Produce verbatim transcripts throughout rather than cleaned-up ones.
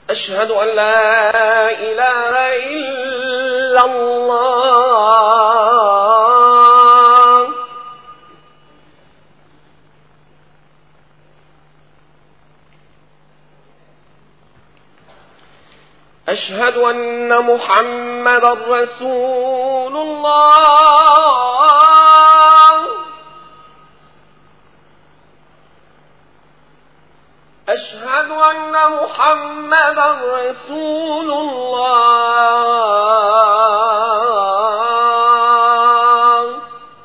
أشهد أن لا إله إلا الله. أشهد أن محمدا رسول الله. أشهد أن محمدا رسول الله.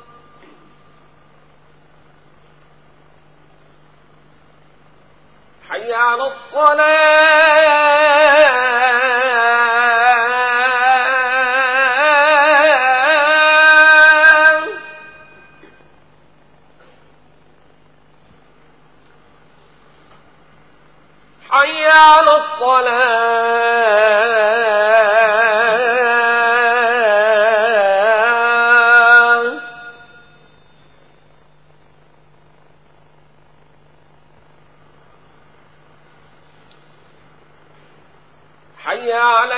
حي على الصلاة. حي على الصلاة. حي على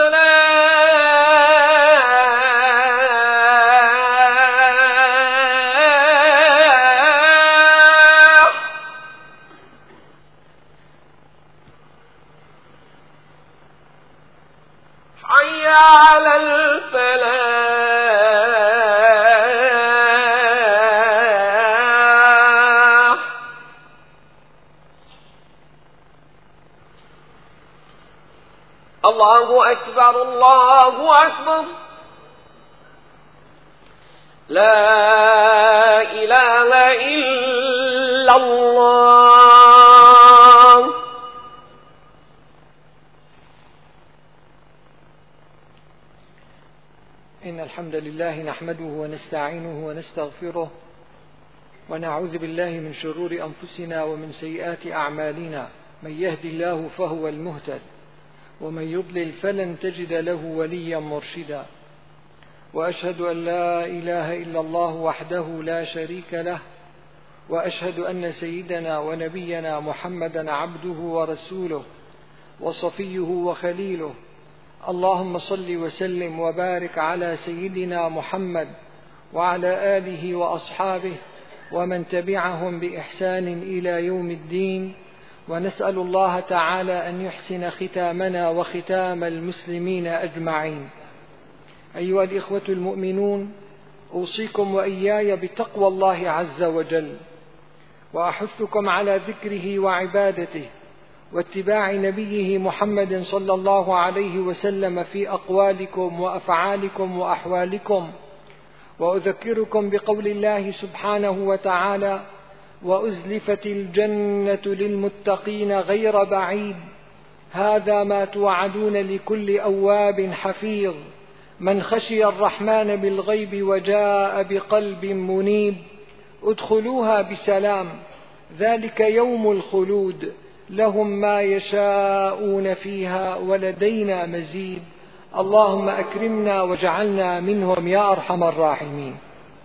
الفلاح. حي على الفلاح. الله أكبر الله أكبر. لا إله إلا الله. إن الحمد لله نحمده ونستعينه ونستغفره ونعوذ بالله من شرور أنفسنا ومن سيئات أعمالنا. من يهدي الله فهو المهتد ومن يضلل فلن تجد له وليا مرشدا. وأشهد أن لا إله إلا الله وحده لا شريك له، وأشهد أن سيدنا ونبينا محمدا عبده ورسوله وصفيه وخليله. اللهم صل وسلم وبارك على سيدنا محمد وعلى آله وأصحابه ومن تبعهم بإحسان إلى يوم الدين. ونسأل الله تعالى أن يحسن ختامنا وختام المسلمين أجمعين. أيها الإخوة المؤمنون، أوصيكم وإياي بتقوى الله عز وجل، وأحثكم على ذكره وعبادته واتباع نبيه محمد صلى الله عليه وسلم في أقوالكم وأفعالكم وأحوالكم. وأذكركم بقول الله سبحانه وتعالى: وأزلفت الجنة للمتقين غير بعيد، هذا ما توعدون لكل أواب حفيظ، من خشي الرحمن بالغيب وجاء بقلب منيب، ادخلوها بسلام، ذلك يوم الخلود، لهم ما يشاءون فيها ولدينا مزيد. اللهم أكرمنا واجعلنا منهم يا أرحم الراحمين.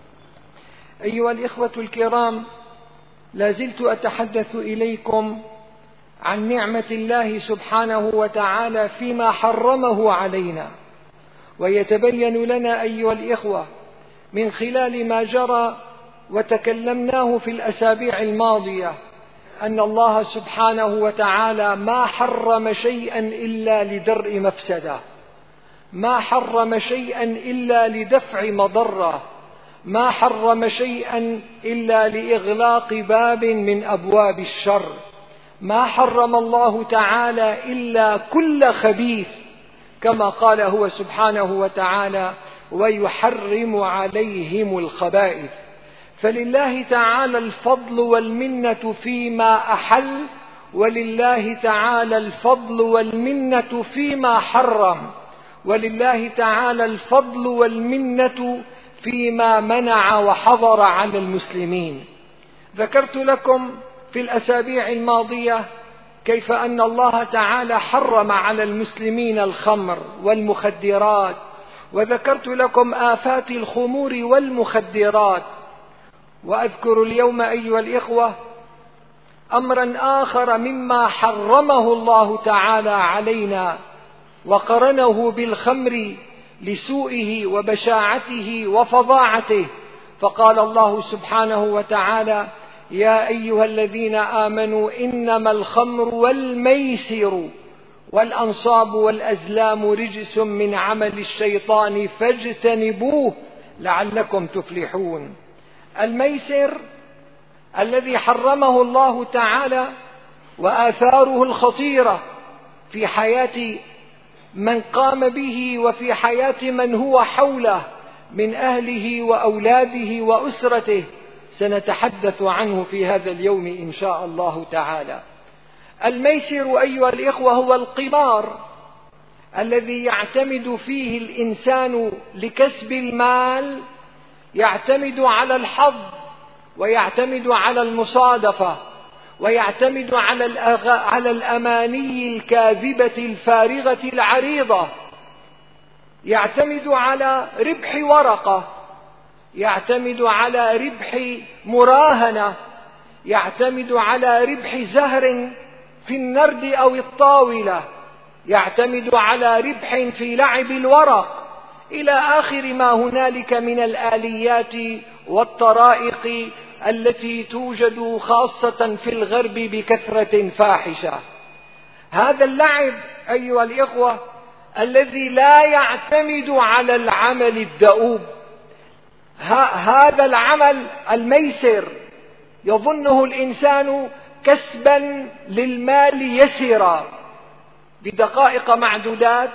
أيها الإخوة الكرام، لا زلت أتحدث إليكم عن نعمة الله سبحانه وتعالى فيما حرمه علينا. ويتبين لنا أيها الإخوة من خلال ما جرى وتكلمناه في الأسابيع الماضية أن الله سبحانه وتعالى ما حرم شيئا إلا لدرء مفسدة، ما حرم شيئا إلا لدفع مضرة، ما حرم شيئا إلا لإغلاق باب من أبواب الشر، ما حرم الله تعالى إلا كل خبيث، كما قال هو سبحانه وتعالى: ويحرم عليهم الخبائث. فلله تعالى الفضل والمنة فيما أحل، ولله تعالى الفضل والمنة فيما حرم، ولله تعالى الفضل والمنة فيما منع وحظر على المسلمين. ذكرت لكم في الأسابيع الماضية كيف أن الله تعالى حرم على المسلمين الخمر والمخدرات، وذكرت لكم آفات الخمور والمخدرات. وأذكر اليوم أيها الإخوة أمرا آخر مما حرمه الله تعالى علينا وقرنه بالخمر لسوئه وبشاعته وفظاعته، فقال الله سبحانه وتعالى: يا أيها الذين آمنوا إنما الخمر والميسر والأنصاب والأزلام رجس من عمل الشيطان فاجتنبوه لعلكم تفلحون. الميسر الذي حرمه الله تعالى وآثاره الخطيرة في حياة من قام به وفي حياة من هو حوله من أهله وأولاده وأسرته سنتحدث عنه في هذا اليوم إن شاء الله تعالى. الميسر أيها الإخوة هو القمار الذي يعتمد فيه الإنسان لكسب المال، يعتمد على الحظ ويعتمد على المصادفة ويعتمد على على الأماني الكاذبة الفارغة العريضة، يعتمد على ربح ورقة، يعتمد على ربح مراهنة، يعتمد على ربح زهر في النرد أو الطاولة، يعتمد على ربح في لعب الورق، إلى آخر ما هنالك من الآليات والطرائق التي توجد خاصة في الغرب بكثرة فاحشة. هذا اللعب أيها الإخوة الذي لا يعتمد على العمل الدؤوب، هذا العمل الميسر يظنه الإنسان كسبا للمال يسيرا بدقائق معدودات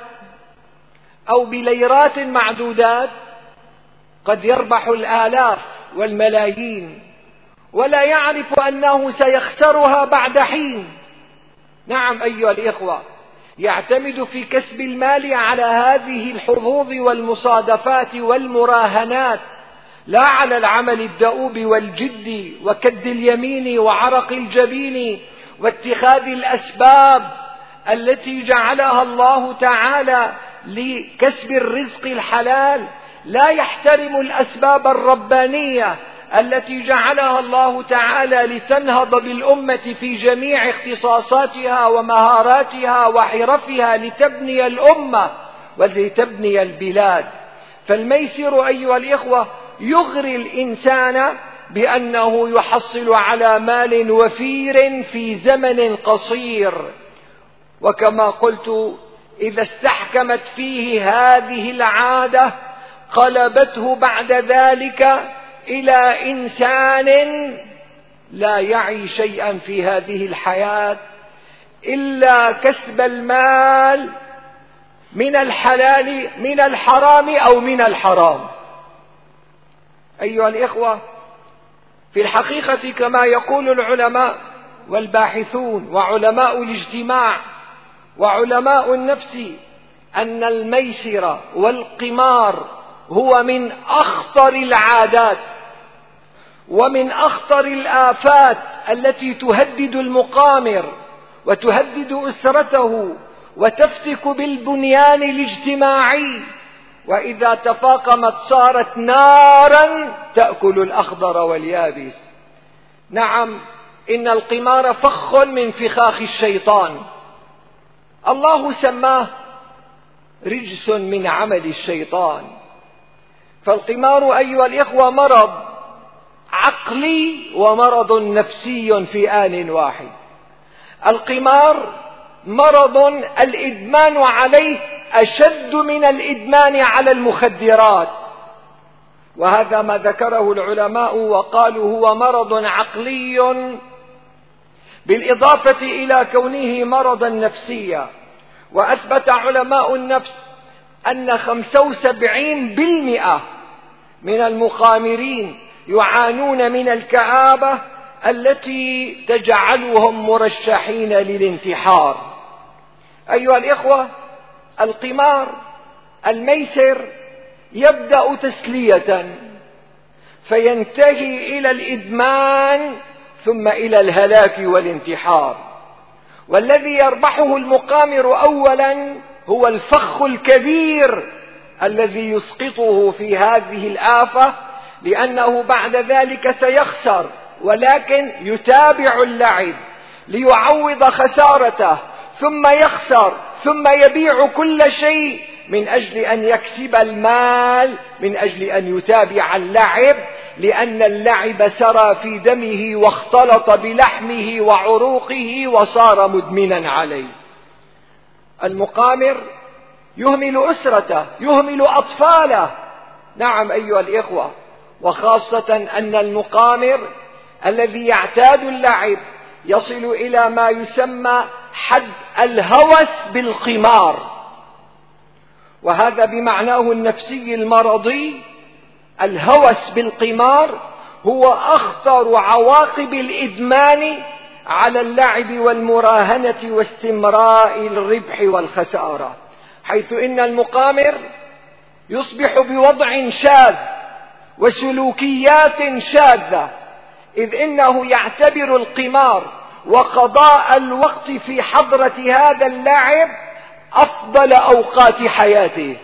أو بليرات معدودات، قد يربح الآلاف والملايين ولا يعرف أنه سيخسرها بعد حين. نعم أيها الإخوة، يعتمد في كسب المال على هذه الحظوظ والمصادفات والمراهنات، لا على العمل الدؤوب والجد وكد اليمين وعرق الجبين واتخاذ الأسباب التي جعلها الله تعالى لكسب الرزق الحلال. لا يحترم الأسباب الربانية التي جعلها الله تعالى لتنهض بالأمة في جميع اختصاصاتها ومهاراتها وحرفها لتبني الأمة ولتبني البلاد. فالميسر أيها الإخوة يغري الإنسان بأنه يحصل على مال وفير في زمن قصير، وكما قلت إذا استحكمت فيه هذه العادة قلبته بعد ذلك إلى إنسان لا يعي شيئا في هذه الحياة إلا كسب المال من الحلال من الحرام أو من الحرام. أيها الإخوة، في الحقيقة كما يقول العلماء والباحثون وعلماء الاجتماع وعلماء النفس أن الميسر والقمار هو من أخطر العادات ومن أخطر الآفات التي تهدد المقامر وتهدد أسرته وتفتك بالبنيان الاجتماعي، وإذا تفاقمت صارت نارا تأكل الأخضر واليابس. نعم، إن القمار فخ من فخاخ الشيطان، الله سماه رجس من عمل الشيطان. فالقمار أيها الإخوة مرض عقلي ومرض نفسي في آن واحد. القمار مرض الإدمان عليه أشد من الإدمان على المخدرات، وهذا ما ذكره العلماء وقالوا هو مرض عقلي بالإضافة إلى كونه مرضا نفسيا. وأثبت علماء النفس أن خمسة وسبعين بالمئة من المخامرين يعانون من الكآبة التي تجعلهم مرشحين للانتحار. أيها الإخوة، القمار الميسر يبدأ تسلية فينتهي إلى الإدمان ثم إلى الهلاك والانتحار. والذي يربحه المقامر أولا هو الفخ الكبير الذي يسقطه في هذه الآفة، لأنه بعد ذلك سيخسر ولكن يتابع اللعب ليعوض خسارته، ثم يخسر، ثم يبيع كل شيء من أجل أن يكسب المال، من أجل أن يتابع اللعب، لأن اللعب سرى في دمه واختلط بلحمه وعروقه وصار مدمنا عليه. المقامر يهمل أسرته، يهمل أطفاله. نعم أيها الإخوة، وخاصة أن المقامر الذي يعتاد اللعب يصل إلى ما يسمى حد الهوس بالقمار، وهذا بمعناه النفسي المرضي. الهوس بالقمار هو أخطر عواقب الإدمان على اللعب والمراهنة واستمراء الربح والخسارة، حيث إن المقامر يصبح بوضع شاذ وسلوكيات شاذة، إذ إنه يعتبر القمار وقضاء الوقت في حضرة هذا اللعب أفضل أوقات حياته،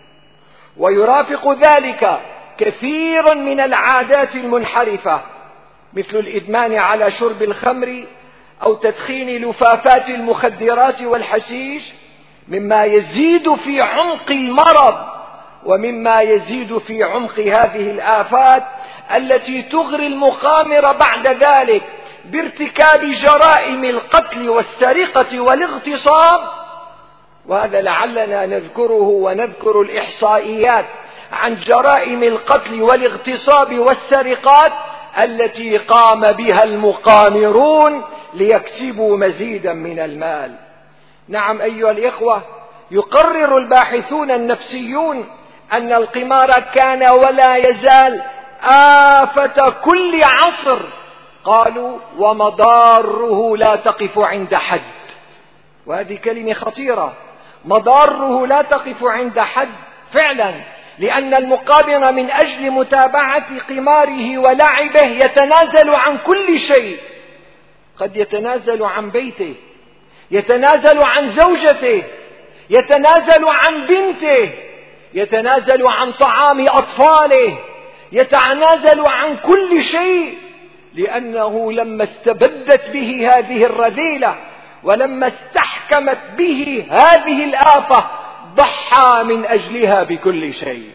ويرافق ذلك كثير من العادات المنحرفة، مثل الإدمان على شرب الخمر أو تدخين لفافات المخدرات والحشيش، مما يزيد في عمق المرض ومما يزيد في عمق هذه الآفات التي تغري المقامر بعد ذلك بارتكاب جرائم القتل والسرقة والاغتصاب. وهذا لعلنا نذكره ونذكر الإحصائيات عن جرائم القتل والاغتصاب والسرقات التي قام بها المقامرون ليكسبوا مزيدا من المال. نعم أيها الإخوة، يقرر الباحثون النفسيون أن القمار كان ولا يزال آفة كل عصر. قالوا: ومضاره لا تقف عند حد. وهذه كلمة خطيرة، مضاره لا تقف عند حد فعلا، لأن المقامر من أجل متابعة قماره ولعبه يتنازل عن كل شيء. قد يتنازل عن بيته، يتنازل عن زوجته، يتنازل عن بنته، يتنازل عن طعام أطفاله، يتنازل عن كل شيء، لأنه لما استبدت به هذه الرذيلة ولما استحكمت به هذه الآفة ضحى من أجلها بكل شيء.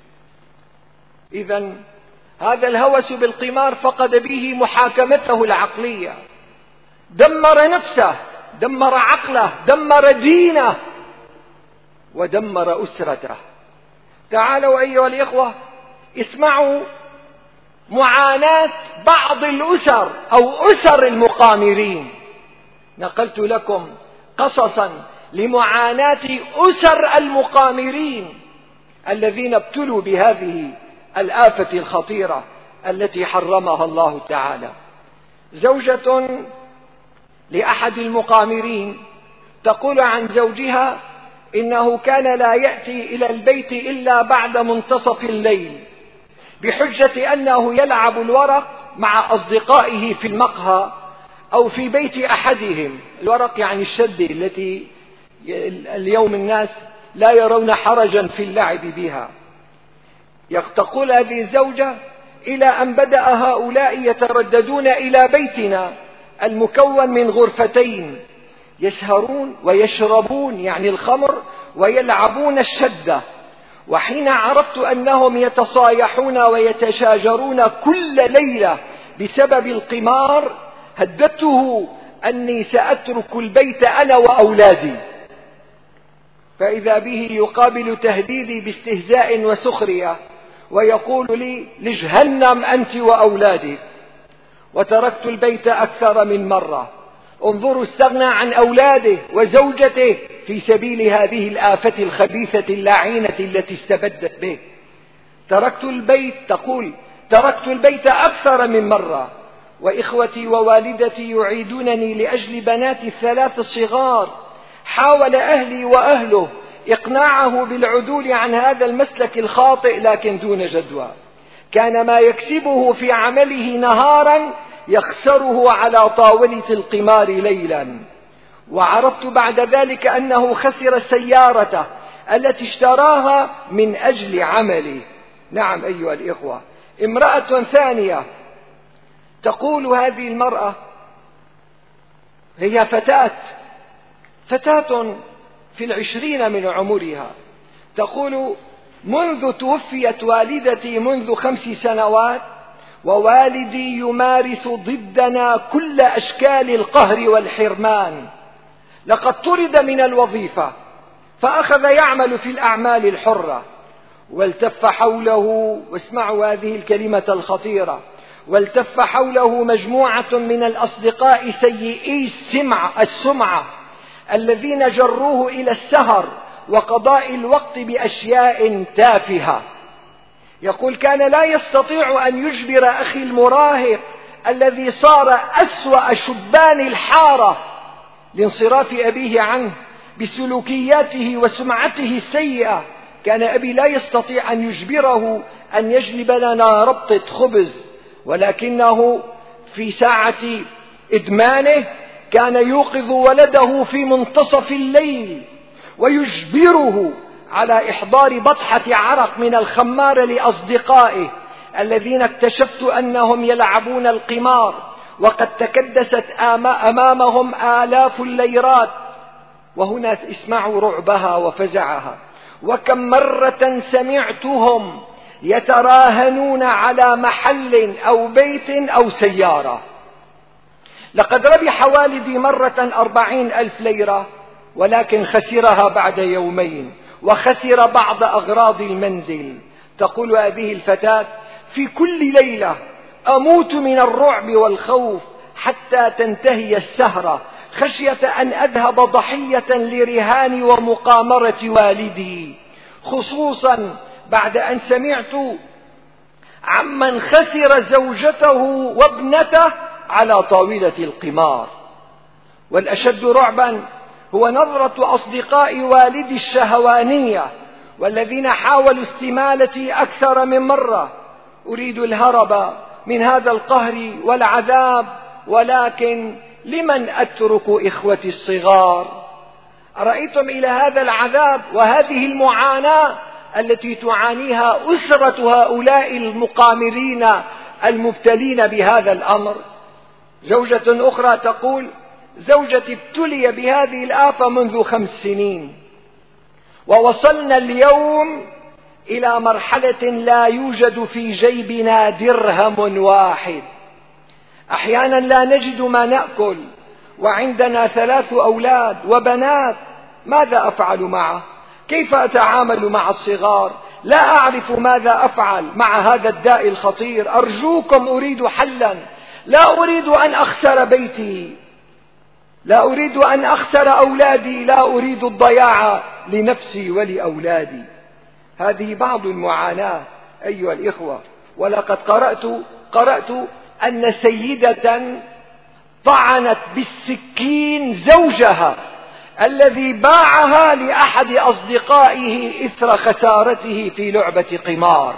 إذن هذا الهوس بالقمار فقد به محاكمته العقلية، دمر نفسه، دمر عقله، دمر دينه، ودمر أسرته. تعالوا أيها الإخوة اسمعوا معاناة بعض الأسر أو أسر المقامرين. نقلت لكم قصصا لمعاناة أسر المقامرين الذين ابتلوا بهذه الآفة الخطيرة التي حرمها الله تعالى. زوجة لأحد المقامرين تقول عن زوجها إنه كان لا يأتي إلى البيت إلا بعد منتصف الليل، بحجة أنه يلعب الورق مع أصدقائه في المقهى أو في بيت أحدهم. الورق يعني الشدة التي اليوم الناس لا يرون حرجا في اللعب بها. تقول هذه الزوجة: إلى أن بدأ هؤلاء يترددون إلى بيتنا المكون من غرفتين، يسهرون ويشربون يعني الخمر ويلعبون الشدة. وحين عرفت أنهم يتصايحون ويتشاجرون كل ليلة بسبب القمار هددته أني سأترك البيت أنا وأولادي. فإذا به يقابل تهديدي باستهزاء وسخرية ويقول لي: لجهنم أنت وأولادك. وتركت البيت أكثر من مرة. انظروا، استغنى عن أولاده وزوجته في سبيل هذه الآفة الخبيثة اللعينة التي استبدت به. تركت البيت، تقول: تركت البيت أكثر من مرة، وإخوتي ووالدتي يعيدونني لأجل بناتي الثلاث الصغار. حاول أهلي وأهله إقناعه بالعدول عن هذا المسلك الخاطئ لكن دون جدوى. كان ما يكسبه في عمله نهارا يخسره على طاولة القمار ليلا. وعرفت بعد ذلك أنه خسر سيارته التي اشتراها من أجل عمله. نعم أيها الإخوة، امرأة ثانية تقول هذه المرأة، هي فتاة فتاة في العشرين من عمرها، تقول: منذ توفيت والدتي منذ خمس سنوات، ووالدي يمارس ضدنا كل أشكال القهر والحرمان. لقد طرد من الوظيفة فأخذ يعمل في الأعمال الحرة، والتف حوله، واسمعوا هذه الكلمة الخطيرة، والتف حوله مجموعة من الأصدقاء سيئي السمعة الذين جروه إلى السهر وقضاء الوقت بأشياء تافهة. يقول: كان لا يستطيع أن يجبر أخي المراهق الذي صار أسوأ شبان الحارة لانصراف أبيه عنه بسلوكياته وسمعته السيئة. كان أبي لا يستطيع أن يجبره أن يجلب لنا ربطة خبز، ولكنه في ساعة إدمانه كان يوقظ ولده في منتصف الليل ويجبره على إحضار بطحة عرق من الخمار لأصدقائه الذين اكتشفت أنهم يلعبون القمار، وقد تكدست أمامهم آلاف الليرات. وهنا اسمعوا رعبها وفزعها: وكم مرة سمعتهم يتراهنون على محل أو بيت أو سيارة. لقد ربح والدي مرة أربعين ألف ليرة، ولكن خسرها بعد يومين، وخسر بعض أغراض المنزل. تقول هذه الفتاة: في كل ليلة أموت من الرعب والخوف حتى تنتهي السهرة، خشية أن أذهب ضحية لرهان ومقامرة والدي، خصوصا بعد أن سمعت عمن خسر زوجته وابنته على طاولة القمار. والأشد رعبا هو نظرة أصدقاء والدي الشهوانية، والذين حاولوا استمالتي أكثر من مرة. أريد الهرب من هذا القهر والعذاب، ولكن لمن أترك إخوتي الصغار؟ أرأيتم إلى هذا العذاب وهذه المعاناة التي تعانيها أسرة هؤلاء المقامرين المبتلين بهذا الأمر؟ زوجة أخرى تقول: زوجتي ابتلي بهذه الآفة منذ خمس سنين، ووصلنا اليوم إلى مرحلة لا يوجد في جيبنا درهم واحد. أحيانا لا نجد ما نأكل، وعندنا ثلاث أولاد وبنات. ماذا أفعل معه؟ كيف أتعامل مع الصغار؟ لا أعرف ماذا أفعل مع هذا الداء الخطير. أرجوكم، أريد حلا. لا أريد أن أخسر بيتي، لا أريد أن أخسر أولادي، لا أريد الضياع لنفسي ولأولادي. هذه بعض المعاناة أيها الإخوة. ولقد قرأت قرأت أن سيدة طعنت بالسكين زوجها الذي باعها لأحد أصدقائه إثر خسارته في لعبة قمار.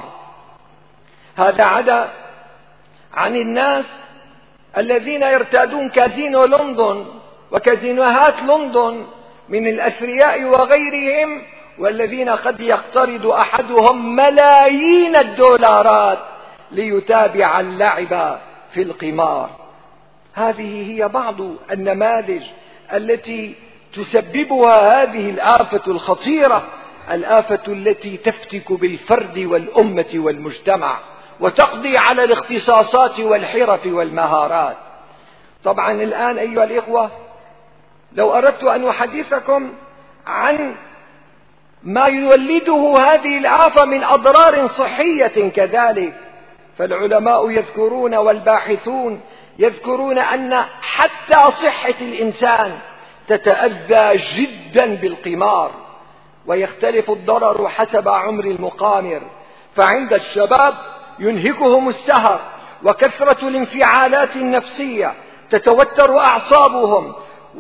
هذا عدا عن الناس الذين يرتادون كازينو لندن وكازينوهات لندن من الأثرياء وغيرهم، والذين قد يقترض أحدهم ملايين الدولارات ليتابع اللعب في القمار. هذه هي بعض النماذج التي تسببها هذه الآفة الخطيرة، الآفة التي تفتك بالفرد والأمة والمجتمع وتقضي على الاختصاصات والحرف والمهارات. طبعا الآن أيها الإخوة، لو أردت أن أحدثكم عن ما يولده هذه الآفة من أضرار صحية كذلك، فالعلماء يذكرون والباحثون يذكرون أن حتى صحة الإنسان تتأذى جدا بالقمار، ويختلف الضرر حسب عمر المقامر. فعند الشباب ينهكهم السهر وكثرة الانفعالات النفسية، تتوتر أعصابهم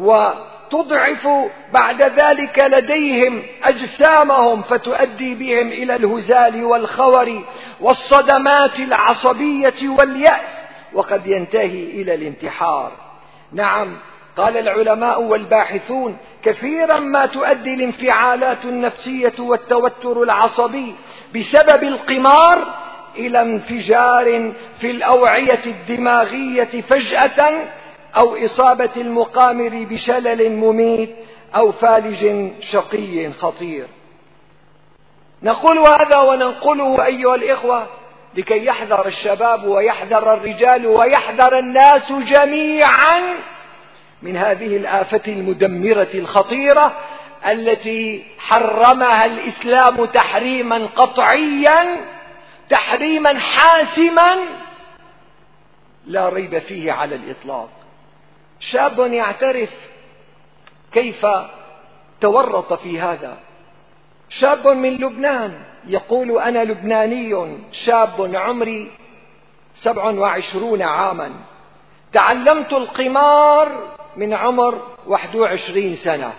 وتضعف بعد ذلك لديهم أجسامهم، فتؤدي بهم إلى الهزال والخور والصدمات العصبية واليأس، وقد ينتهي إلى الانتحار. نعم، قال العلماء والباحثون: كثيرا ما تؤدي الانفعالات النفسية والتوتر العصبي بسبب القمار إلى انفجار في الأوعية الدماغية فجأة، أو إصابة المقامر بشلل مميت، أو فالج شقي خطير. نقول هذا وننقله أيها الإخوة لكي يحذر الشباب ويحذر الرجال ويحذر الناس جميعا من هذه الآفة المدمرة الخطيرة التي حرمها الإسلام تحريما قطعيا، تحريما حاسما لا ريب فيه على الإطلاق. شاب يعترف كيف تورط في هذا، شاب من لبنان يقول: أنا لبناني شاب عمري سبع وعشرون عاما، تعلمت القمار من عمر واحد وعشرين سنة.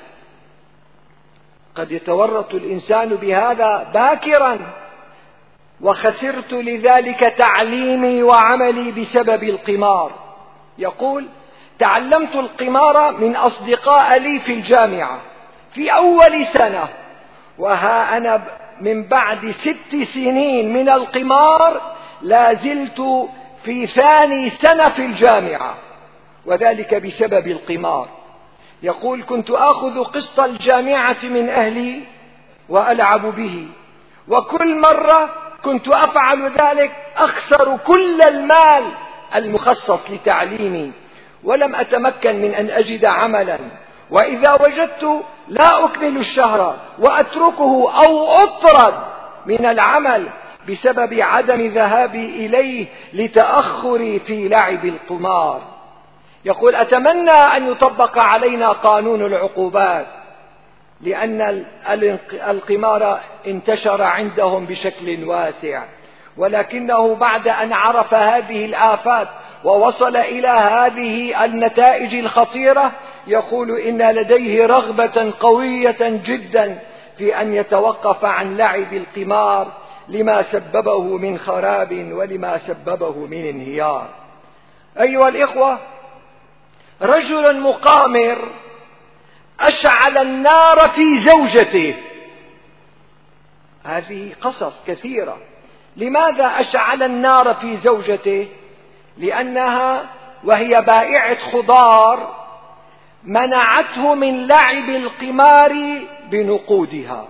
قد يتورط الإنسان بهذا باكرا، وخسرت لذلك تعليمي وعملي بسبب القمار. يقول: تعلمت القمار من أصدقاء لي في الجامعة في أول سنة، وها أنا من بعد ست سنين من القمار لا زلت في ثاني سنة في الجامعة، وذلك بسبب القمار. يقول: كنت آخذ قسط الجامعة من أهلي وألعب به، وكل مرة كنت أفعل ذلك أخسر كل المال المخصص لتعليمي، ولم أتمكن من أن أجد عملا، وإذا وجدت لا أكمل الشهر وأتركه أو أطرد من العمل بسبب عدم ذهابي إليه لتأخري في لعب القمار. يقول: أتمنى أن يطبق علينا قانون العقوبات، لأن القمار انتشر عندهم بشكل واسع، ولكنه بعد أن عرف هذه الآفات ووصل إلى هذه النتائج الخطيرة يقول: إن لديه رغبة قوية جدا في أن يتوقف عن لعب القمار لما سببه من خراب ولما سببه من انهيار. أيها الإخوة، رجل مقامر أشعل النار في زوجته. هذه قصص كثيرة. لماذا أشعل النار في زوجته؟ لأنها وهي بائعة خضار منعته من لعب القمار بنقودها،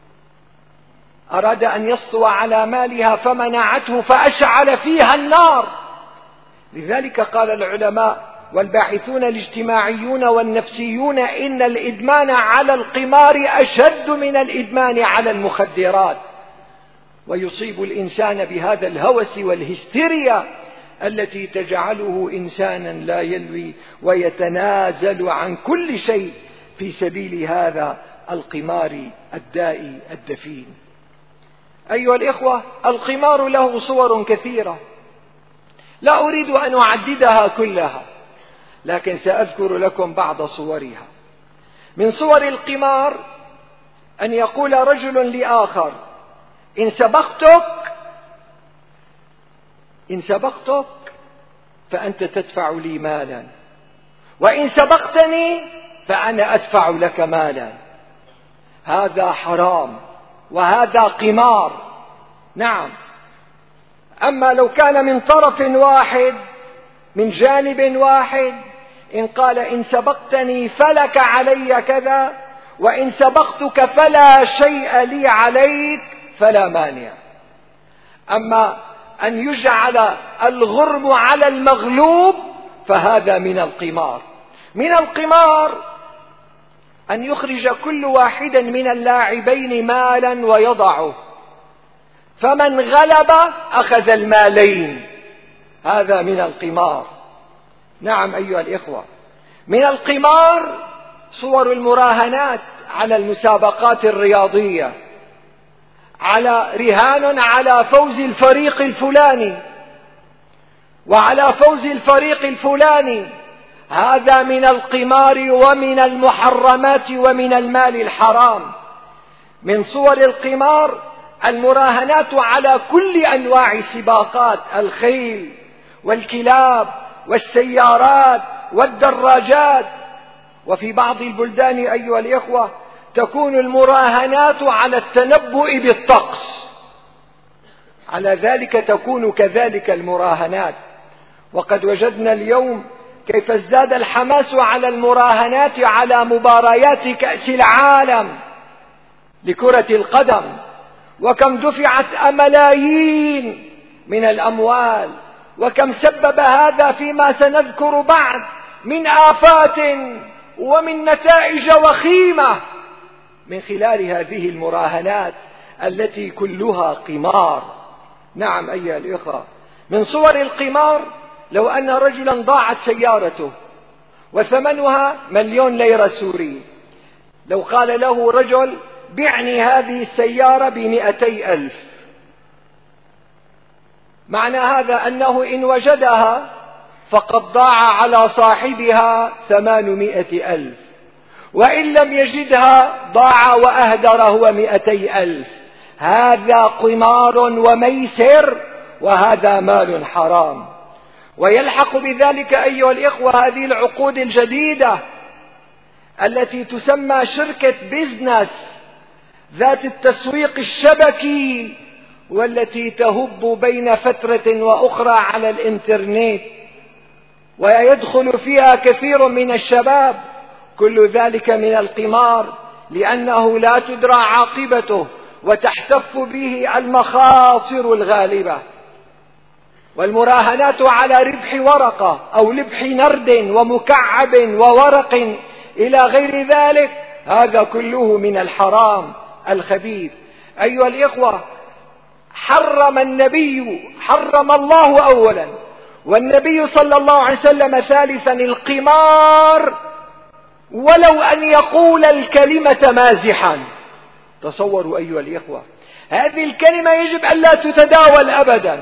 أراد أن يسطو على مالها فمنعته فأشعل فيها النار. لذلك قال العلماء والباحثون الاجتماعيون والنفسيون: إن الإدمان على القمار أشد من الإدمان على المخدرات، ويصيب الإنسان بهذا الهوس والهستيريا التي تجعله إنسانا لا يلوي ويتنازل عن كل شيء في سبيل هذا القمار الدائي الدفين. أيها الإخوة، القمار له صور كثيرة، لا أريد أن أعددها كلها، لكن سأذكر لكم بعض صورها. من صور القمار أن يقول رجل لآخر: إن سبقتك إن سبقتك فأنت تدفع لي مالا، وإن سبقتني فأنا أدفع لك مالا. هذا حرام وهذا قمار. نعم. أما لو كان من طرف واحد، من جانب واحد، إن قال: إن سبقتني فلك علي كذا، وإن سبقتك فلا شيء لي عليك، فلا مانع. أما أن يجعل الغرم على المغلوب فهذا من القمار. من القمار أن يخرج كل واحد من اللاعبين مالا ويضعه، فمن غلب أخذ المالين. هذا من القمار. نعم أيها الإخوة، من القمار صور المراهنات على المسابقات الرياضية، على رهان على فوز الفريق الفلاني وعلى فوز الفريق الفلاني. هذا من القمار ومن المحرمات ومن المال الحرام. من صور القمار المراهنات على كل أنواع السباقات: الخيل والكلاب والسيارات والدراجات. وفي بعض البلدان أيها الإخوة تكون المراهنات على التنبؤ بالطقس. على ذلك تكون كذلك المراهنات. وقد وجدنا اليوم كيف ازداد الحماس على المراهنات على مباريات كأس العالم لكرة القدم، وكم دفعت ملايين من الأموال، وكم سبب هذا فيما سنذكر بعد من آفات ومن نتائج وخيمة من خلال هذه المراهنات التي كلها قمار. نعم أيها الإخوة، من صور القمار لو أن رجلا ضاعت سيارته وثمنها مليون ليرة سوري، لو قال له رجل بعني هذه السيارة بمئتي ألف، معنى هذا أنه إن وجدها فقد ضاع على صاحبها ثمانمائة ألف، وإن لم يجدها ضاع وأهدر هو مئتي ألف. هذا قمار وميسر، وهذا مال حرام. ويلحق بذلك أيها الإخوة هذه العقود الجديدة التي تسمى شركة بيزنس ذات التسويق الشبكي، والتي تهب بين فترة وأخرى على الإنترنت، ويدخل فيها كثير من الشباب. كل ذلك من القمار، لأنه لا تدرى عاقبته وتحتف به المخاطر الغالبة. والمراهنات على ربح ورقة أو ربح نرد ومكعب وورق إلى غير ذلك، هذا كله من الحرام الخبيث. أيها الإخوة، حرم النبي حرم الله أولا والنبي صلى الله عليه وسلم ثالثا القمار، ولو أن يقول الكلمة مازحا. تصوروا أيها الإخوة، هذه الكلمة يجب أن لا تتداول أبدا.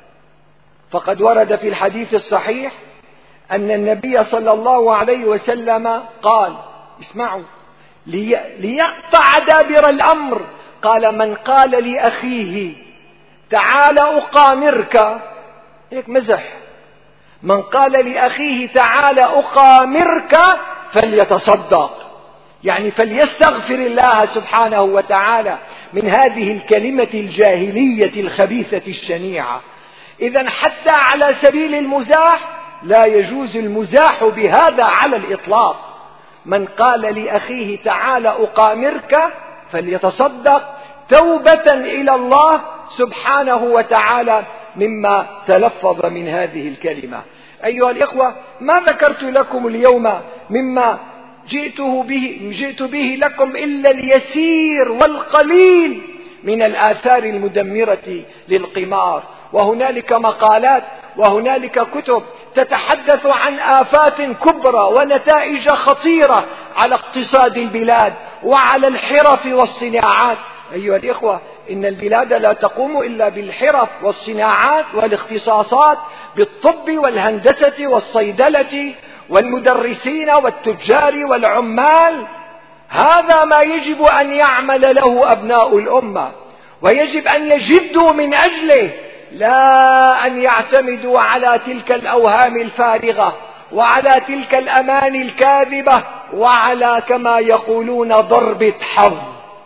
فقد ورد في الحديث الصحيح أن النبي صلى الله عليه وسلم قال، اسمعوا، لي ليقطع دابر الأمر، قال: من قال لأخيه تعال أقامرك، هيك مزح، من قال لأخيه تعال أقامرك فليتصدق، يعني فليستغفر الله سبحانه وتعالى من هذه الكلمة الجاهلية الخبيثة الشنيعة. إذن حتى على سبيل المزاح لا يجوز المزاح بهذا على الإطلاق. من قال لأخيه تعال أقامرك فليتصدق توبة إلى الله سبحانه وتعالى مما تلفظ من هذه الكلمة. أيها الإخوة، ما ذكرت لكم اليوم مما جئته به جئت به لكم إلا اليسير والقليل من الآثار المدمرة للقمار، وهنالك مقالات وهنالك كتب تتحدث عن آفات كبرى ونتائج خطيرة على اقتصاد البلاد وعلى الحرف والصناعات. أيها الإخوة، إن البلاد لا تقوم إلا بالحرف والصناعات والاختصاصات، بالطب والهندسة والصيدلة والمدرسين والتجار والعمال. هذا ما يجب أن يعمل له أبناء الأمة، ويجب أن يجدوا من أجله، لا أن يعتمدوا على تلك الأوهام الفارغة وعلى تلك الأماني الكاذبة وعلى كما يقولون ضربة حظ.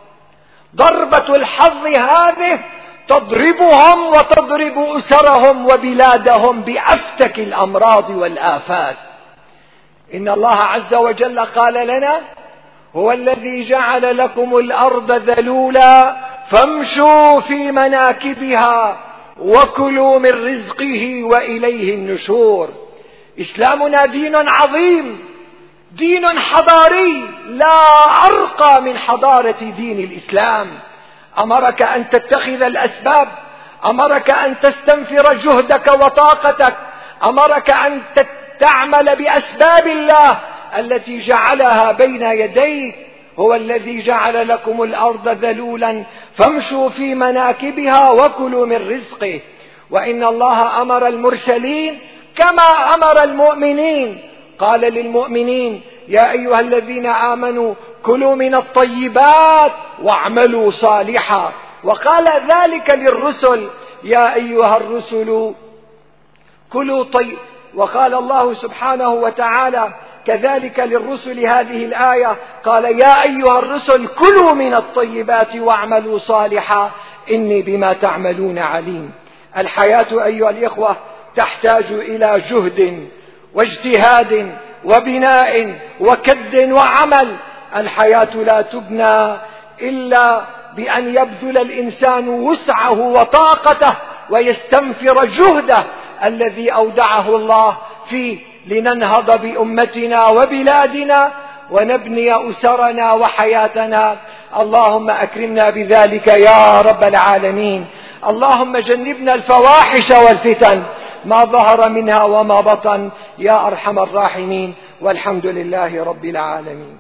ضربة الحظ هذه تضربهم وتضرب أسرهم وبلادهم بأفتك الأمراض والآفات. إن الله عز وجل قال لنا: هو الذي جعل لكم الأرض ذلولا فامشوا في مناكبها وكلوا من رزقه وإليه النشور. إسلامنا دين عظيم، دين حضاري، لا أرقى من حضارة دين الإسلام. أمرك أن تتخذ الأسباب، أمرك أن تستنفر جهدك وطاقتك، أمرك أن تعمل بأسباب الله التي جعلها بين يديك. هو الذي جعل لكم الأرض ذلولا فامشوا في مناكبها وكلوا من رزقه. وإن الله أمر المرسلين كما أمر المؤمنين، قال للمؤمنين: يا أيها الذين آمنوا كلوا من الطيبات واعملوا صالحا. وقال ذلك للرسل: يا أيها الرسل كلوا طيب. وقال الله سبحانه وتعالى كذلك للرسل هذه الآية، قال: يا أيها الرسل كلوا من الطيبات واعملوا صالحا إني بما تعملون عليم. الحياة أيها الإخوة تحتاج إلى جهد واجتهاد وبناء وكد وعمل. الحياة لا تبنى إلا بأن يبذل الإنسان وسعه وطاقته ويستنفر جهده الذي أودعه الله فيه لننهض بأمتنا وبلادنا ونبني أسرنا وحياتنا. اللهم أكرمنا بذلك يا رب العالمين. اللهم جنبنا الفواحش والفتن ما ظهر منها وما بطن يا أرحم الراحمين، والحمد لله رب العالمين.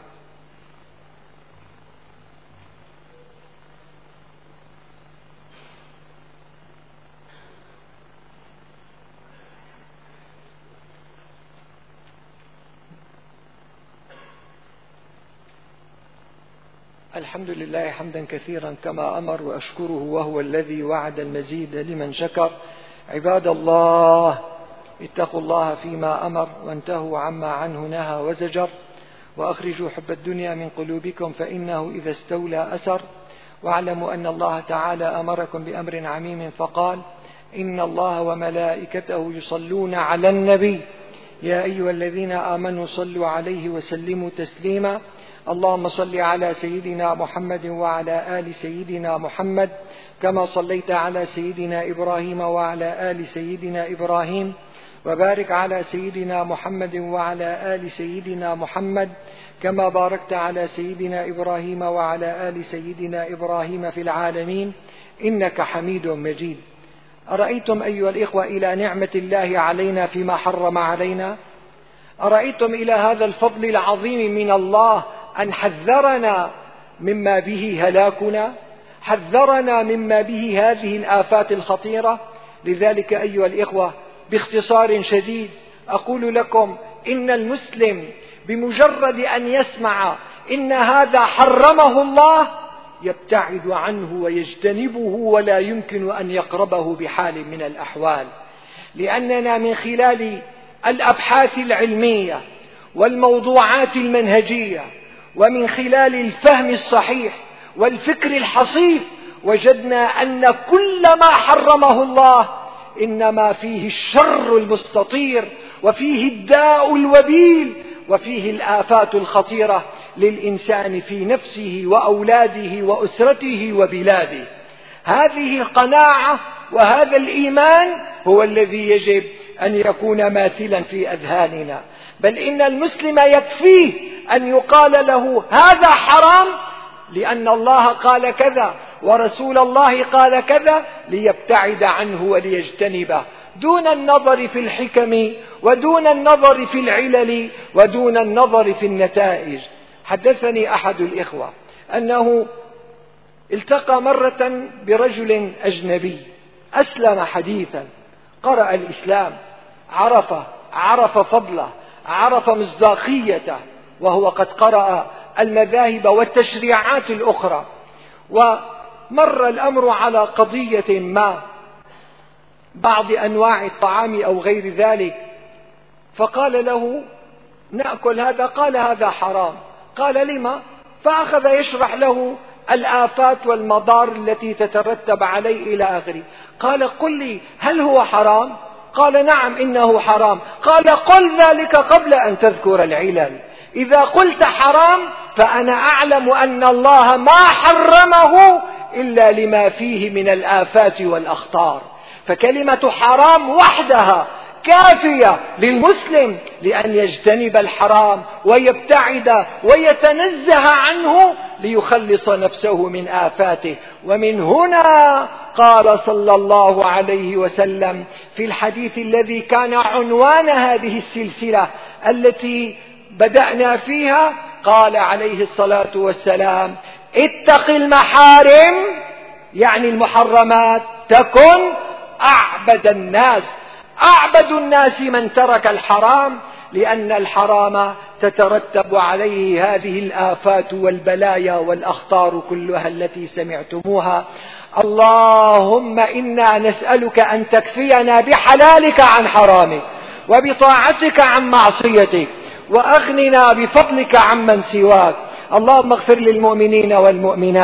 الحمد لله حمدا كثيرا كما أمر، وأشكره وهو الذي وعد المزيد لمن شكر. عباد الله، اتقوا الله فيما أمر وانتهوا عما عنه نهى وزجر، وأخرجوا حب الدنيا من قلوبكم فإنه إذا استولى أسر. واعلموا أن الله تعالى أمركم بأمر عميم فقال: إن الله وملائكته يصلون على النبي يا أيها الذين آمنوا صلوا عليه وسلموا تسليما. اللهم صل على سيدنا محمد وعلى آل سيدنا محمد كما صليت على سيدنا إبراهيم وعلى آل سيدنا إبراهيم، وبارك على سيدنا محمد وعلى آل سيدنا محمد كما باركت على سيدنا إبراهيم وعلى آل سيدنا إبراهيم في العالمين إنك حميد مجيد. أرأيتم أيها الإخوة إلى نعمة الله علينا فيما حرم علينا؟ أرأيتم إلى هذا الفضل العظيم من الله أن حذرنا مما به هلاكنا، حذرنا مما به هذه الآفات الخطيرة؟ لذلك أيها الإخوة باختصار شديد أقول لكم إن المسلم بمجرد أن يسمع إن هذا حرمه الله يبتعد عنه ويجتنبه ولا يمكن أن يقربه بحال من الأحوال، لأننا من خلال الأبحاث العلمية والموضوعات المنهجية ومن خلال الفهم الصحيح والفكر الحصيف وجدنا أن كل ما حرمه الله إنما فيه الشر المستطير وفيه الداء الوبيل وفيه الآفات الخطيرة للإنسان في نفسه وأولاده وأسرته وبلاده. هذه القناعة وهذا الإيمان هو الذي يجب أن يكون ماثلا في أذهاننا، بل إن المسلم يكفيه أن يقال له هذا حرام لأن الله قال كذا ورسول الله قال كذا ليبتعد عنه وليجتنبه، دون النظر في الحكم ودون النظر في العلل ودون النظر في النتائج. حدثني أحد الإخوة أنه التقى مرة برجل أجنبي أسلم حديثا، قرأ الإسلام، عرف عرف فضله، عرف مصداقيته، وهو قد قرأ المذاهب والتشريعات الأخرى، ومر الأمر على قضية ما، بعض أنواع الطعام أو غير ذلك، فقال له نأكل هذا؟ قال هذا حرام. قال لما؟ فأخذ يشرح له الآفات والمضار التي تترتب عليه إلى آخره. قال قل لي هل هو حرام؟ قال نعم إنه حرام. قال قل ذلك قبل أن تذكر العلل. إذا قلت حرام فأنا أعلم أن الله ما حرمه إلا لما فيه من الآفات والأخطار، فكلمة حرام وحدها كافية للمسلم لأن يجتنب الحرام ويبتعد ويتنزه عنه ليخلص نفسه من آفاته. ومن هنا قال صلى الله عليه وسلم في الحديث الذي كان عنوان هذه السلسلة التي بدأنا فيها، قال عليه الصلاة والسلام اتق المحارم، يعني المحرمات، تكن أعبد الناس. أعبد الناس من ترك الحرام، لأن الحرام تترتب عليه هذه الآفات والبلايا والأخطار كلها التي سمعتموها. اللهم إنا نسألك أن تكفينا بحلالك عن حرامك وبطاعتك عن معصيتك، وأغننا بفضلك عمن سواك. اللهم اغفر للمؤمنين والمؤمنات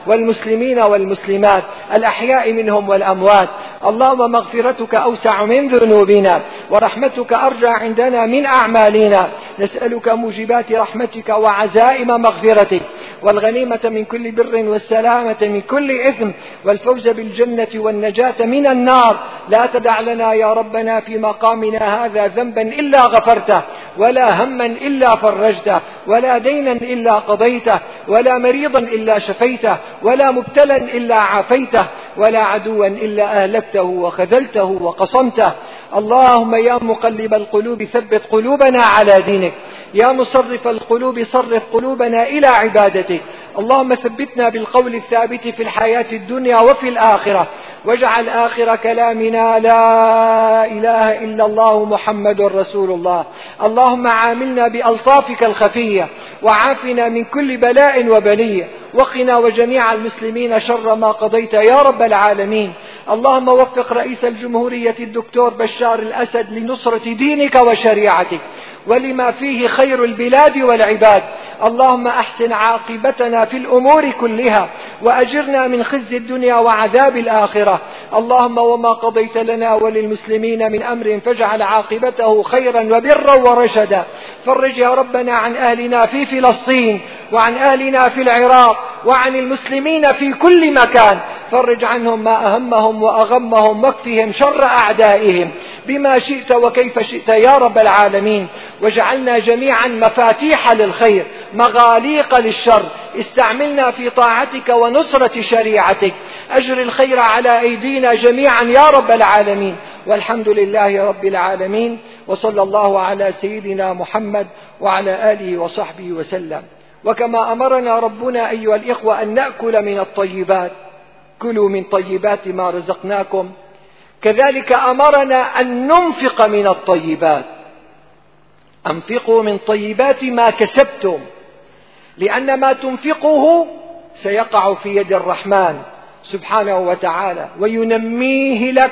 والمسلمين والمسلمات الأحياء منهم والأموات. اللهم مغفرتك أوسع من ذنوبنا ورحمتك أرجى عندنا من أعمالنا. نسألك موجبات رحمتك وعزائم مغفرتك والغنيمة من كل بر والسلامة من كل إثم والفوز بالجنة والنجاة من النار. لا تدع لنا يا ربنا في مقامنا هذا ذنبا إلا غفرته ولا هما إلا فرجته ولا دينا إلا قضيته ولا مريضا إلا شفيته ولا مبتلا إلا عافيته ولا عدوا إلا أهلكته وخذلته وقصمته. اللهم يا مقلب القلوب ثبت قلوبنا على دينك، يا مصرف القلوب صرف قلوبنا إلى عبادتك. اللهم ثبتنا بالقول الثابت في الحياة الدنيا وفي الآخرة، واجعل آخر كلامنا لا إله إلا الله محمد رسول الله. اللهم عاملنا بألطافك الخفية وعافنا من كل بلاء وبلية، وقنا وجميع المسلمين شر ما قضيت يا رب العالمين. اللهم وفق رئيس الجمهورية الدكتور بشار الأسد لنصرة دينك وشريعتك ولما فيه خير البلاد والعباد. اللهم أحسن عاقبتنا في الأمور كلها وأجرنا من خزي الدنيا وعذاب الآخرة. اللهم وما قضيت لنا وللمسلمين من أمر فاجعل عاقبته خيرا وبرا ورشدا. فرج يا ربنا عن أهلنا في فلسطين وعن أهلنا في العراق وعن المسلمين في كل مكان. فرج عنهم ما أهمهم وأغمهم واكفهم شر أعدائهم بما شئت وكيف شئت يا رب العالمين. واجعلنا جميعا مفاتيح للخير مغاليق للشر. استعملنا في طاعتك ونصرة شريعتك. أجر الخير على أيدينا جميعا يا رب العالمين. والحمد لله رب العالمين، وصلى الله على سيدنا محمد وعلى آله وصحبه وسلم. وكما أمرنا ربنا أيها الإخوة أن نأكل من الطيبات، كلوا من طيبات ما رزقناكم، كذلك أمرنا أن ننفق من الطيبات. أنفقوا من طيبات ما كسبتم، لأن ما تنفقه سيقع في يد الرحمن سبحانه وتعالى وينميه لك،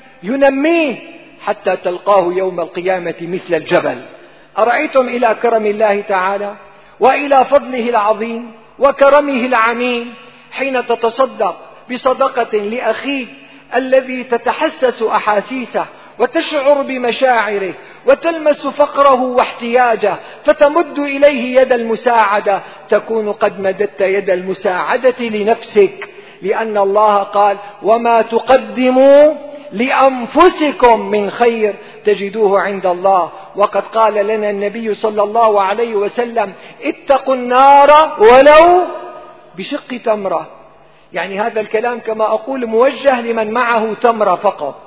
ينميه حتى تلقاه يوم القيامة مثل الجبل. أرأيتم إلى كرم الله تعالى وإلى فضله العظيم وكرمه العميم حين تتصدق بصدقة لأخيك الذي تتحسس أحاسيسه وتشعر بمشاعره وتلمس فقره واحتياجه فتمد إليه يد المساعدة، تكون قد مددت يد المساعدة لنفسك، لأن الله قال: وما تقدموا لأنفسكم من خير تجدوه عند الله. وقد قال لنا النبي صلى الله عليه وسلم: اتقوا النار ولو بشق تمرة. يعني هذا الكلام كما أقول موجه لمن معه تمرة فقط.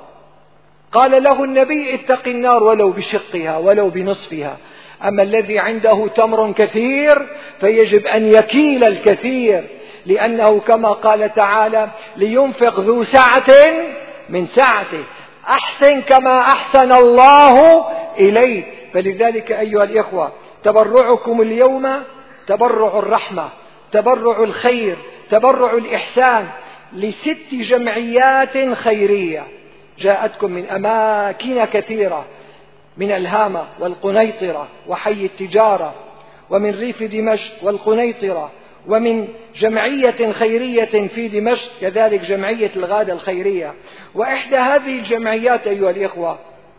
قال له النبي: اتق النار ولو بشقها ولو بنصفها. أما الذي عنده تمر كثير فيجب أن يكيل الكثير، لأنه كما قال تعالى: لينفق ذو سعة من سعته، أحسن كما أحسن الله إليك. فلذلك أيها الإخوة، تبرعكم اليوم تبرع الرحمة، تبرع الخير، تبرع الإحسان لست جمعيات خيرية جاءتكم من أماكن كثيرة، من الهامة والقنيطرة وحي التجارة ومن ريف دمشق والقنيطرة، ومن جمعية خيرية في دمشق كذلك جمعية الغادة الخيرية. وإحدى هذه الجمعيات أيها الإخوة،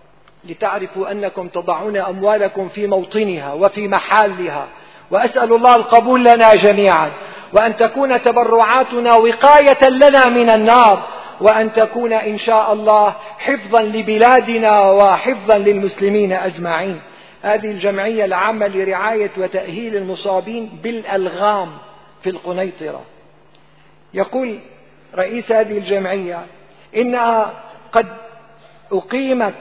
لتعرفوا أنكم تضعون أموالكم في موطنها وفي محلها، وأسأل الله القبول لنا جميعا، وأن تكون تبرعاتنا وقاية لنا من النار، وأن تكون إن شاء الله حفظا لبلادنا وحفظا للمسلمين أجمعين. هذه الجمعية العامة لرعاية وتأهيل المصابين بالألغام في القنيطرة. يقول رئيس هذه الجمعية إنها قد أقيمت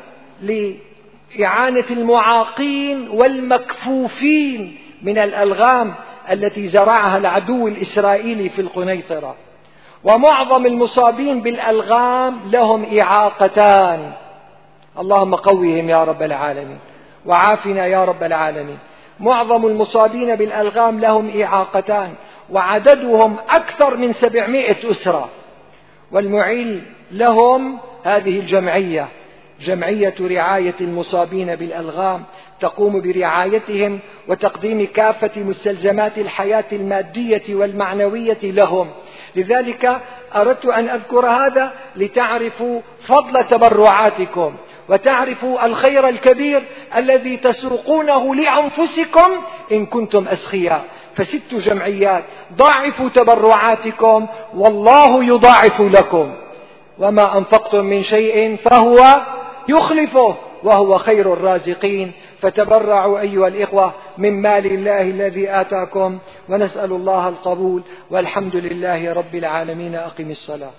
لإعانة المعاقين والمكفوفين من الألغام التي زرعها العدو الإسرائيلي في القنيطرة، ومعظم المصابين بالألغام لهم إعاقتان. اللهم قوهم يا رب العالمين وعافنا يا رب العالمين. معظم المصابين بالألغام لهم إعاقتان، وعددهم أكثر من سبعمائة أسرة، والمعيل لهم هذه الجمعية، جمعية رعاية المصابين بالألغام، تقوم برعايتهم وتقديم كافة مستلزمات الحياة المادية والمعنوية لهم. لذلك أردت أن أذكر هذا لتعرفوا فضل تبرعاتكم وتعرفوا الخير الكبير الذي تسوقونه لأنفسكم إن كنتم أسخياء. فست جمعيات، ضاعفوا تبرعاتكم والله يضاعف لكم، وما أنفقتم من شيء فهو يخلفه وهو خير الرازقين. فتبرعوا أيها الإخوة من مال الله الذي آتاكم، ونسأل الله القبول، والحمد لله رب العالمين. أقم الصلاة.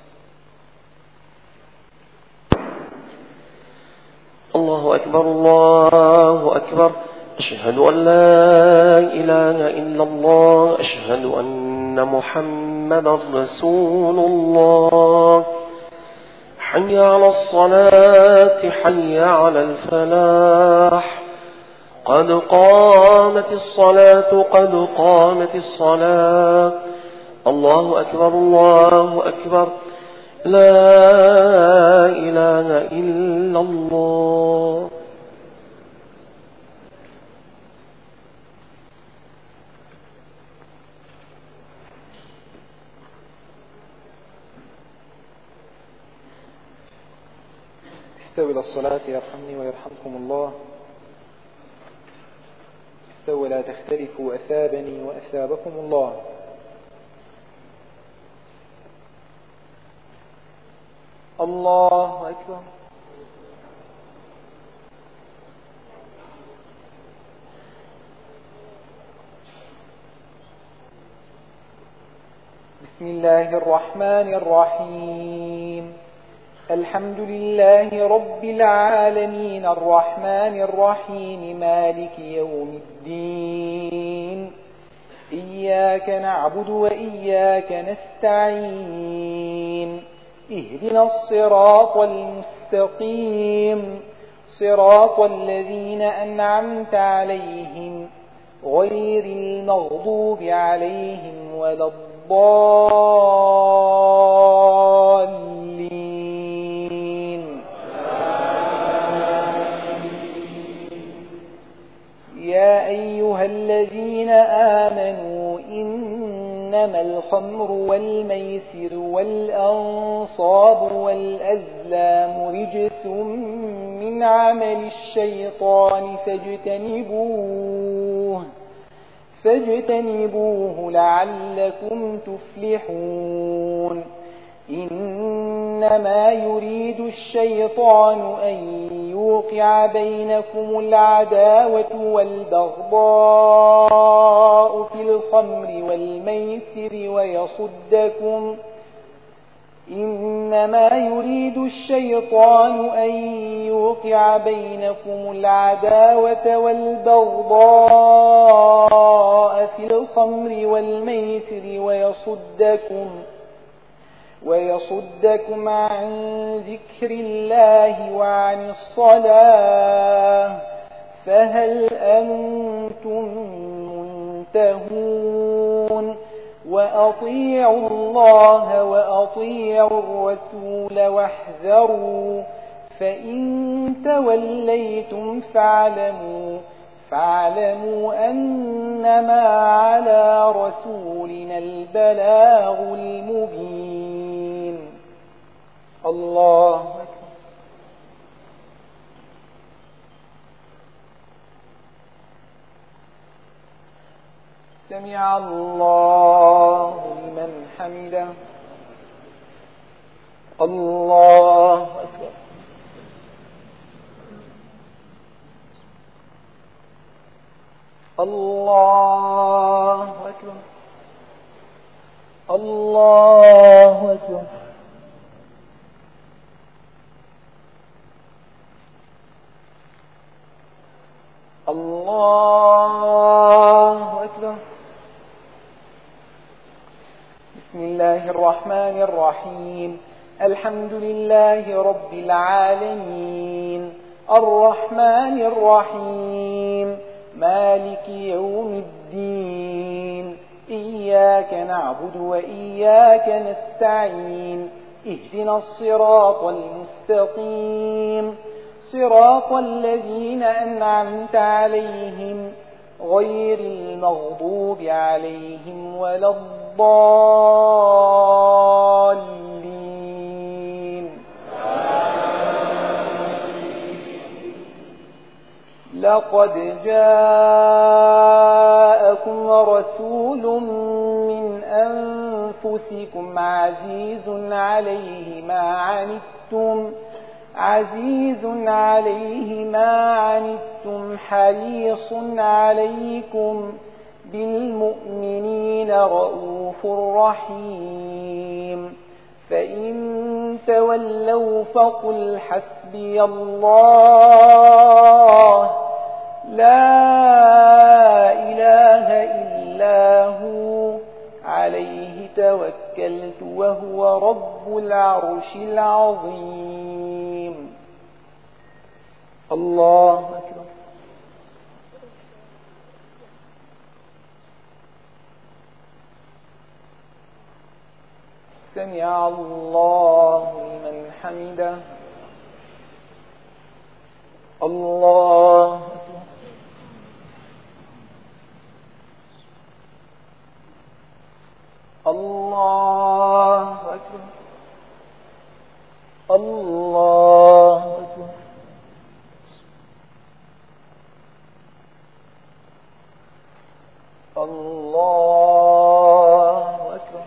الله أكبر الله أكبر، أشهد أن لا إله إلا الله، أشهد أن محمدا رسول الله. حي على الصلاة، حي على الفلاح، قد قامت الصلاة قد قامت الصلاة. الله أكبر الله أكبر، لا إله إلا الله. استووا إلى الصلاة يرحمني ويرحمكم الله. استووا لا تختلفوا، أثابني وأثابكم الله. الله أكبر. بسم الله الرحمن الرحيم. الحمد لله رب العالمين، الرحمن الرحيم، مالك يوم الدين. إياك نعبد وإياك نستعين. اهدنا الصراط المستقيم، صراط الذين أنعمت عليهم غير المغضوب عليهم ولا الضالين. يا أيها الذين آمنوا إنما الخمر والميسر والأنصاب والأزلام رجس من عمل الشيطان فاجتنبوه فاجتنبوه لعلكم تفلحون. إنما يريد الشيطان أن يوقع بينكم العداوة والبغضاء في الخمر والميسر ويصدكم إنما يريد الشيطان أن يوقع بينكم العداوة والبغضاء في الخمر والميسر ويصدكم ويصدكم عن ذكر الله وعن الصلاة فهل أنتم منتهون؟ وأطيعوا الله وأطيعوا الرسول واحذروا، فإن توليتم فاعلموا فاعلموا أنما على رسولنا البلاغ المبين. الله أكبر. سمع الله لمن حمده. الله أكبر. الله أكبر. الله أكبر. الله أكبر. بسم الله الرحمن الرحيم. الحمد لله رب العالمين، الرحمن الرحيم، مالك يوم الدين. إياك نعبد وإياك نستعين. اهدنا الصراط المستقيم، صراط الذين أنعمت عليهم غير المغضوب عليهم ولا الضالين. لقد جاءكم رسول من أنفسكم عزيز عليه ما عنتم عزيز عليه ما عنتم حريص عليكم بالمؤمنين رؤوف رحيم فإن تولوا فقل حسبي الله لا إله إلا هو عليه توكلت وهو رب العرش العظيم. الله أكبر. سمع الله لمن حمده. الله أكبر. الله أكبر. الله أكبر. الله أكبر.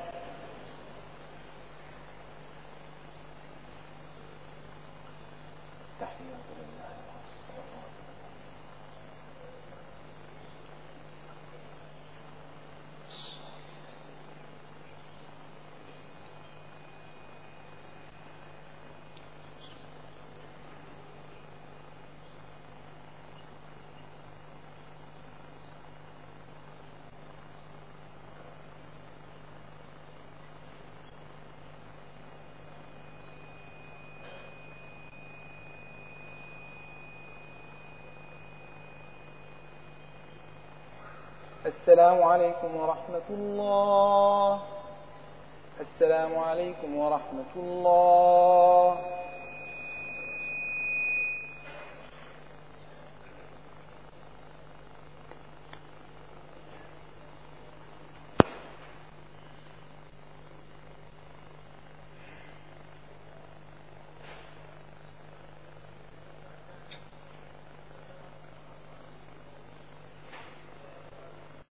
تحية لله. السلام عليكم ورحمة الله. السلام عليكم ورحمة الله.